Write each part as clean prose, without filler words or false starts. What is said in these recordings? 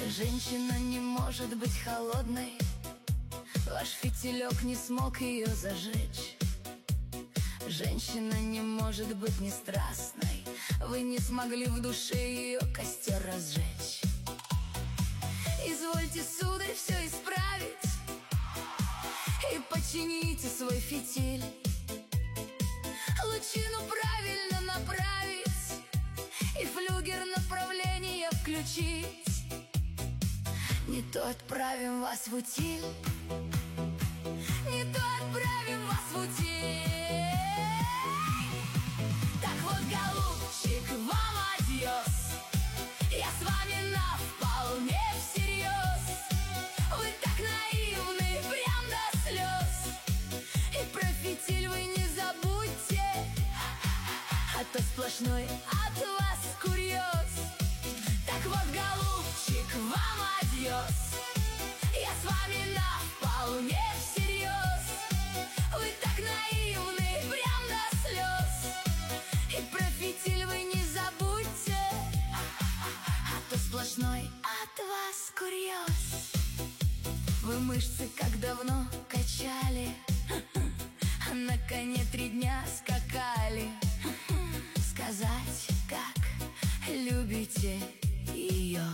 Женщина не может быть холодной, ваш фитилек не смог ее зажечь. Женщина не может быть не страстной, вы не смогли в душе ее костер разжечь. Извольте, сударь, все исправить и почините свой фитиль. Лучину правильно направить и флюгер направление включить. Не то отправим вас в утиль, не то отправим вас в утиль. Так вот, голубчик, вам адьос, я с вами на вполне всерьез. Вы так наивны, прям до слез, и про фитиль вы не забудьте, а то сплошной от вас курьез. Так вот, голубчик, вам адьос, я с вами на вполне всерьез. Вы так наивны, прям до слез, и про фитиль вы не забудьте, а то сплошной от вас курьез. Вы мышцы как давно качали, а на коне 3 дня скакали. Сказать, как любите ее,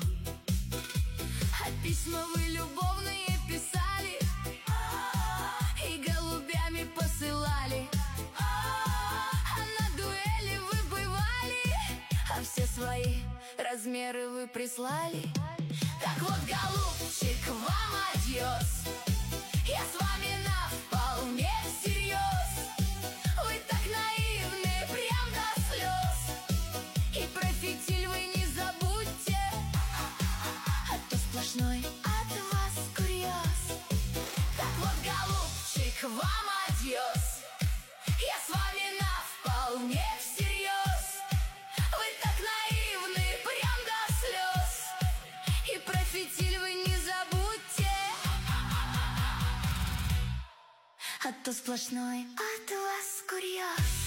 а письма вы любовные писали и голубями посылали. А на дуэли вы бывали, а все свои размеры вы прислали. Так вот, голубчик, вам адьос, я с вами на вполне всерьез. Вы так наивны, прям до слез, и про фитиль вы не забудьте, а то сплошной от вас курьез. Так вот, голубчик, вам адьос, я с вами на вполне всерьез. Вы так наивны, прям до слез, и про фитиль вы не забудьте, а то сплошной от вас курьез.